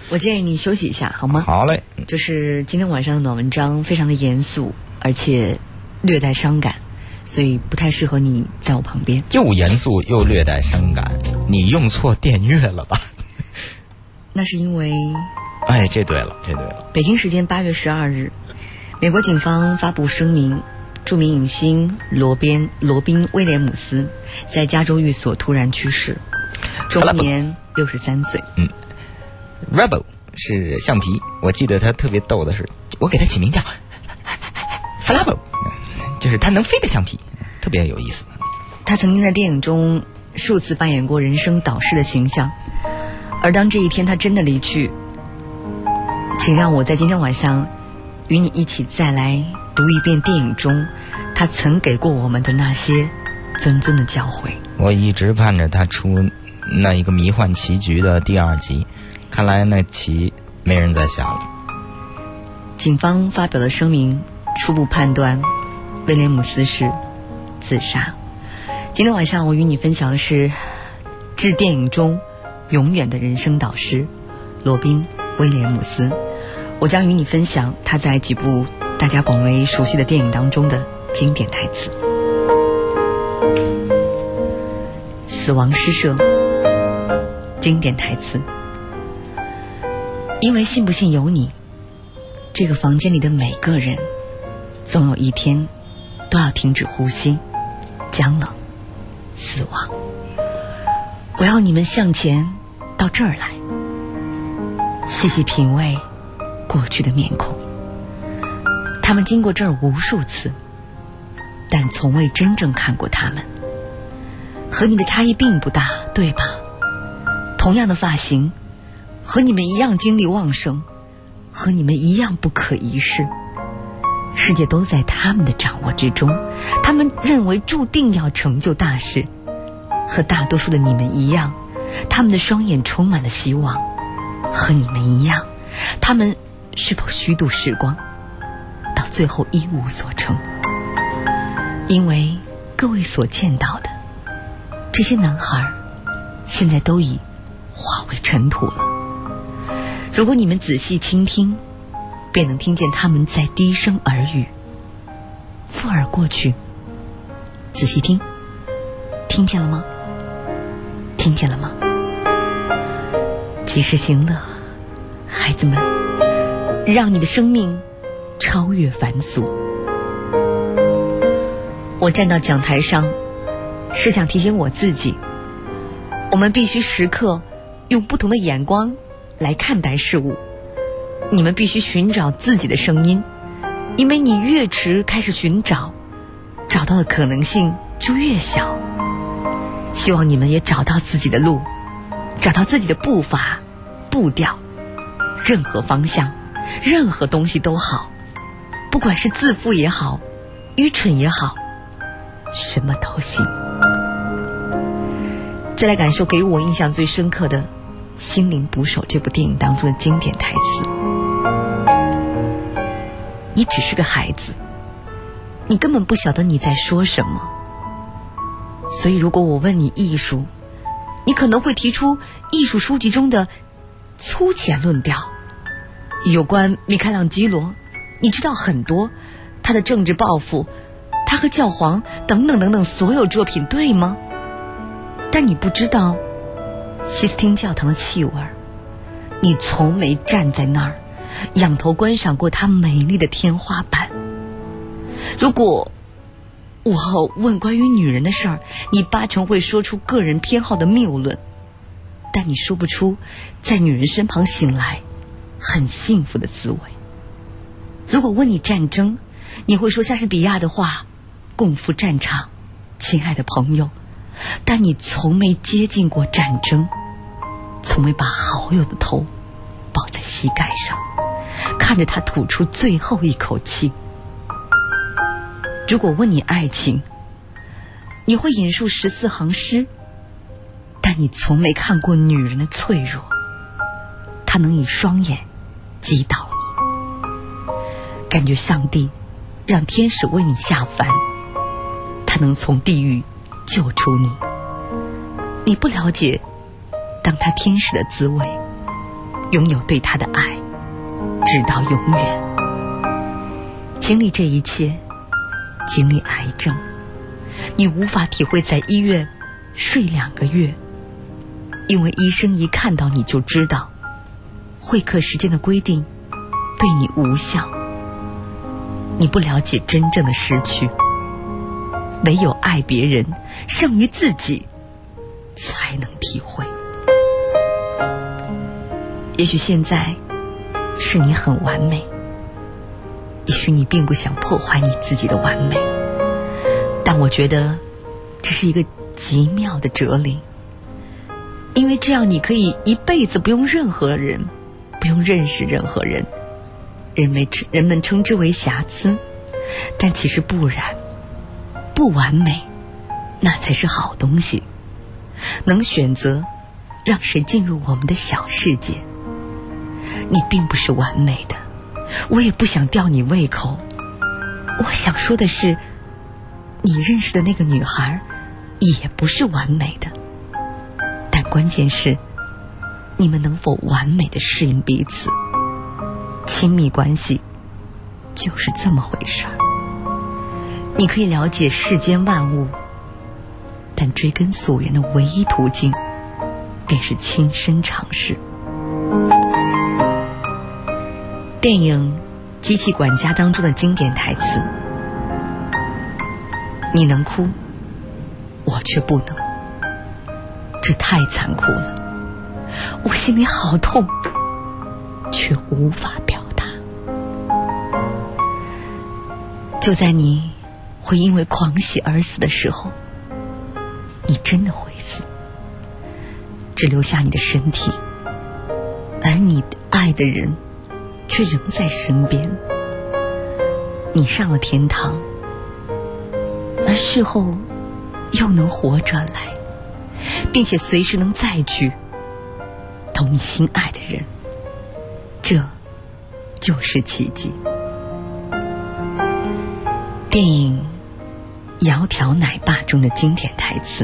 我建议你休息一下，好吗？ 好嘞。 就是今天晚上的暖文章非常的严肃，而且略带伤感，所以不太适合你在我旁边。 又严肃又略带伤感，你用错电乐了吧？ 那是因为…… 哎，这对了。 北京时间8月12日，美国警方发布声明，著名影星罗宾·威廉姆斯在加州寓所突然去世，终年63岁。 Rebel 是橡皮，我记得他特别逗的是，我给他起名叫 Flubber， 就是他能飞的橡皮，特别有意思。 他曾经在电影中数次扮演过人生导师的形象，而当这一天他真的离去，请让我在今天晚上与你一起再来读一遍电影中他曾给过我们的那些谆谆的教诲。我一直盼着他出那一个迷幻棋局的第2集，看来那棋没人再下了。 警方发表了声明，初步判断威廉姆斯是自杀。今天晚上我与你分享的是致电影中永远的人生导师罗宾·威廉姆斯。我将与你分享他在几部大家广为熟悉的电影当中的经典台词。死亡诗社经典台词：因为信不信由你，这个房间里的每个人总有一天都要停止呼吸，僵冷，死亡。我要你们向前到这儿来，细细品味过去的面孔，他们经过这儿无数次，但从未真正看过他们。和你的差异并不大，对吧？同样的发型，和你们一样精力旺盛，和你们一样不可一世。世界都在他们的掌握之中，他们认为注定要成就大事。和大多数的你们一样，他们的双眼充满了希望。和你们一样，他们是否虚度时光，到最后一无所成？因为各位所见到的这些男孩现在都已化为尘土了。如果你们仔细倾听，便能听见他们在低声耳语。附耳过去，仔细听，听见了吗？听见了吗？及时行乐，孩子们，让你的生命超越凡俗。我站到讲台上，是想提醒我自己，我们必须时刻用不同的眼光来看待事物。你们必须寻找自己的声音，因为你越迟开始寻找，找到的可能性就越小。希望你们也找到自己的路，找到自己的步伐、步调，任何方向，任何东西都好，不管是自负也好，愚蠢也好，什么都行。再来感受给我印象最深刻的《心灵捕手》这部电影当中的经典台词：你只是个孩子，你根本不晓得你在说什么。所以如果我问你艺术，你可能会提出艺术书籍中的粗浅论调。有关米开朗基罗，你知道很多，他的政治抱负，他和教皇等等等等所有作品，对吗？但你不知道西斯汀教堂的气味，你从没站在那儿仰头观赏过它美丽的天花板。如果我问关于女人的事儿，你8成会说出个人偏好的谬论，但你说不出在女人身旁醒来很幸福的滋味。如果问你战争，你会说莎士比亚的话，共赴战场，亲爱的朋友，但你从没接近过战争，从没把好友的头抱在膝盖上，看着他吐出最后一口气。如果问你爱情，你会引述14行诗，但你从没看过女人的脆弱，她能以双眼击倒你，感觉上帝让天使为你下凡，他能从地狱救出你。你不了解当他天使的滋味， 拥有对他的爱，直到永远。经历这一切，经历癌症，你无法体会在医院睡2个月，因为医生一看到你就知道会客时间的规定对你无效。你不了解真正的失去，唯有爱别人胜于自己，才能体会。也许现在是你很完美，也许你并不想破坏你自己的完美，但我觉得这是一个极妙的哲理，因为这样你可以一辈子不用任何人，不用认识任何人。人们称之为瑕疵，但其实不然，不完美那才是好东西。能选择让谁进入我们的小世界。你并不是完美的，我也不想吊你胃口。我想说的是，你认识的那个女孩也不是完美的，但关键是你们能否完美的适应彼此。亲密关系就是这么回事儿。你可以了解世间万物，但追根溯源的唯一途径便是亲身尝试。电影《机器管家》当中的经典台词：你能哭，我却不能，这太残酷了，我心里好痛，却无法表达。就在你会因为狂喜而死的时候，你真的会死，只留下你的身体，而你爱的人却仍在身边。你上了天堂，而事后又能活转来，并且随时能再聚同你心爱的人，这就是奇迹。电影《窈窕奶爸》中的经典台词：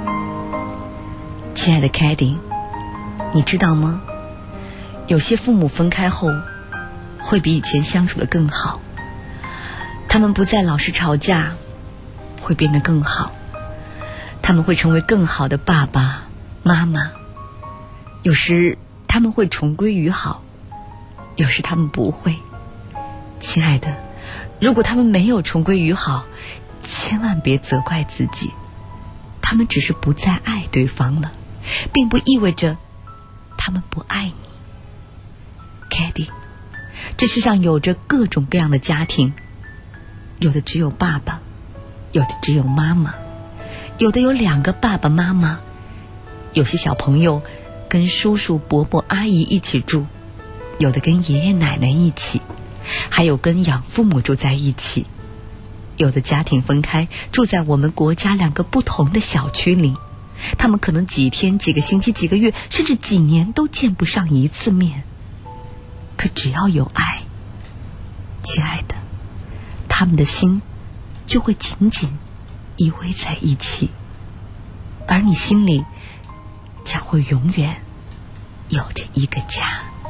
亲爱的凯蒂，你知道吗？有些父母分开后会比以前相处得更好，他们不再老是吵架，会变得更好，他们会成为更好的爸爸妈妈。有时他们会重归于好，有时他们不会。亲爱的，如果他们没有重归于好，千万别责怪自己，他们只是不再爱对方了，并不意味着他们不爱你。Caddy， 这世上有着各种各样的家庭，有的只有爸爸，有的只有妈妈，有的有2个爸爸妈妈，有些小朋友跟叔叔伯伯阿姨一起住，有的跟爷爷奶奶一起，还有跟养父母住在一起。有的家庭分开，住在我们国家2个不同的小区里，他们可能几天、几个星期、几个月，甚至几年都见不上一次面。可只要有爱，亲爱的，他们的心就会紧紧依偎在一起，而你心里将会永远有着一个家。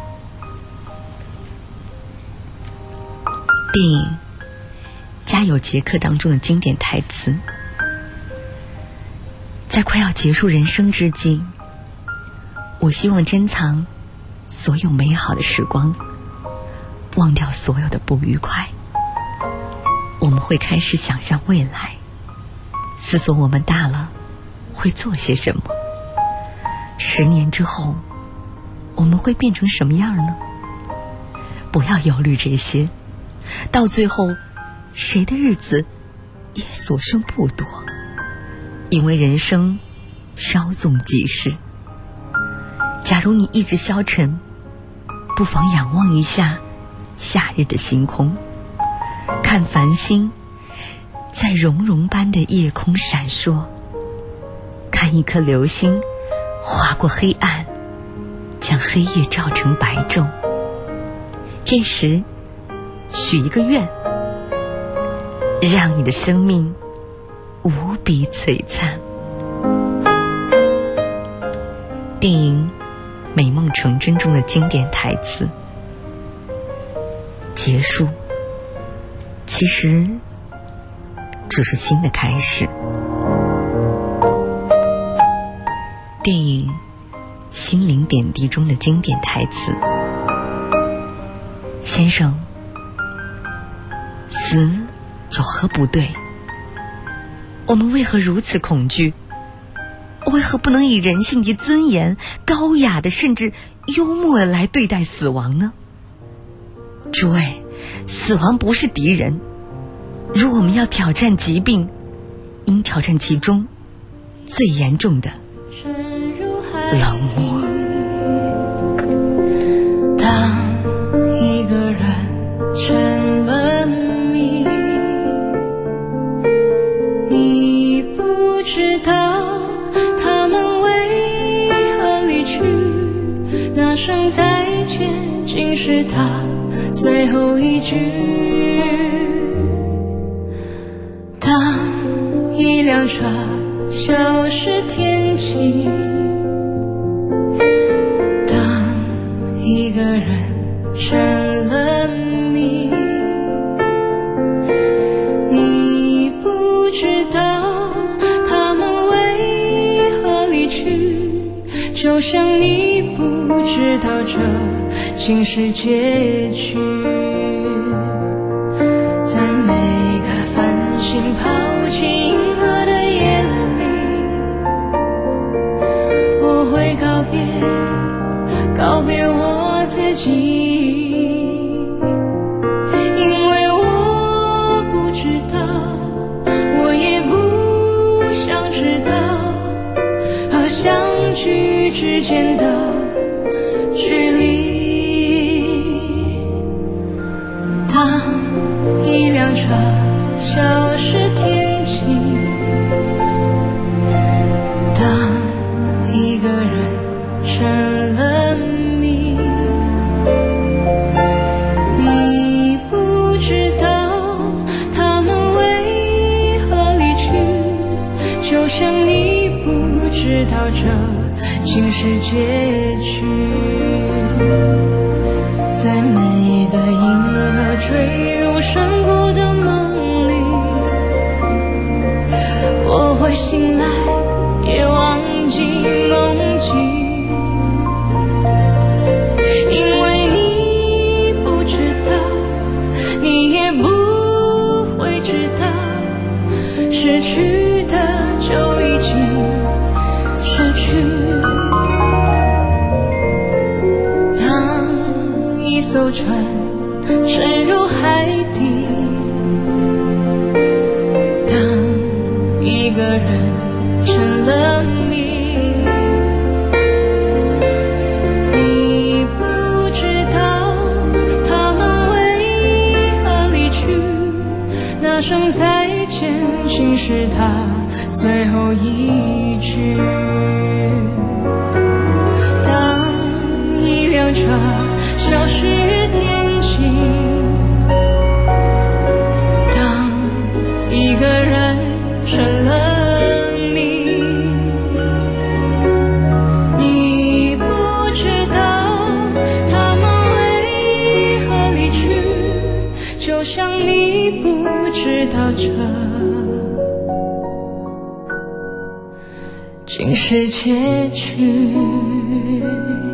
电影《家有杰克》当中的经典台词：在快要结束人生之际，我希望珍藏所有美好的时光，忘掉所有的不愉快。我们会开始想象未来，思索我们大了会做些什么。10年之后，我们会变成什么样呢？不要忧虑这些，到最后谁的日子也所剩不多，因为人生稍纵即逝。假如你一直消沉，不妨仰望一下夏日的星空，看繁星在融融般的夜空闪烁，看一颗流星划过黑暗，将黑夜照成白昼。这时许一个愿，让你的生命无比璀璨。电影美梦成真中的经典台词。结束其实只是新的开始。电影《心灵点滴》中的经典台词：先生，死有何不对？我们为何如此恐惧？为何不能以人性及尊严高雅的甚至幽默地来对待死亡呢？诸位，死亡不是敌人，如我们要挑战疾病，应挑战其中最严重的冷漠。 当一个人成了谜，你不知道他们为何离去，那声再见竟是他最后一句。当一辆车消失天际，当一个人成了谜，你不知道他们为何离去，就像你不知道这竟是结局。在每个繁星抛弃银河的夜里，我会告别我自己，因为我不知道，我也不想知道，和相聚之间的距离。当一辆车消失天际，当一个人成了谜，你不知道他们为何离去，就像你不知道这竟是结局。在每个银河坠入山谷的梦里，我会醒来也忘记梦境，因为你不知道，你也不会知道，失去的就已经失去。当一艘船沉入海底，当一个人成了谜，你不知道他们为何离去，那声再见竟是他最后一句。当一辆车消失天际，当一个人成了谜，你不知道他们为何离去，就像你不知道这竟是结局。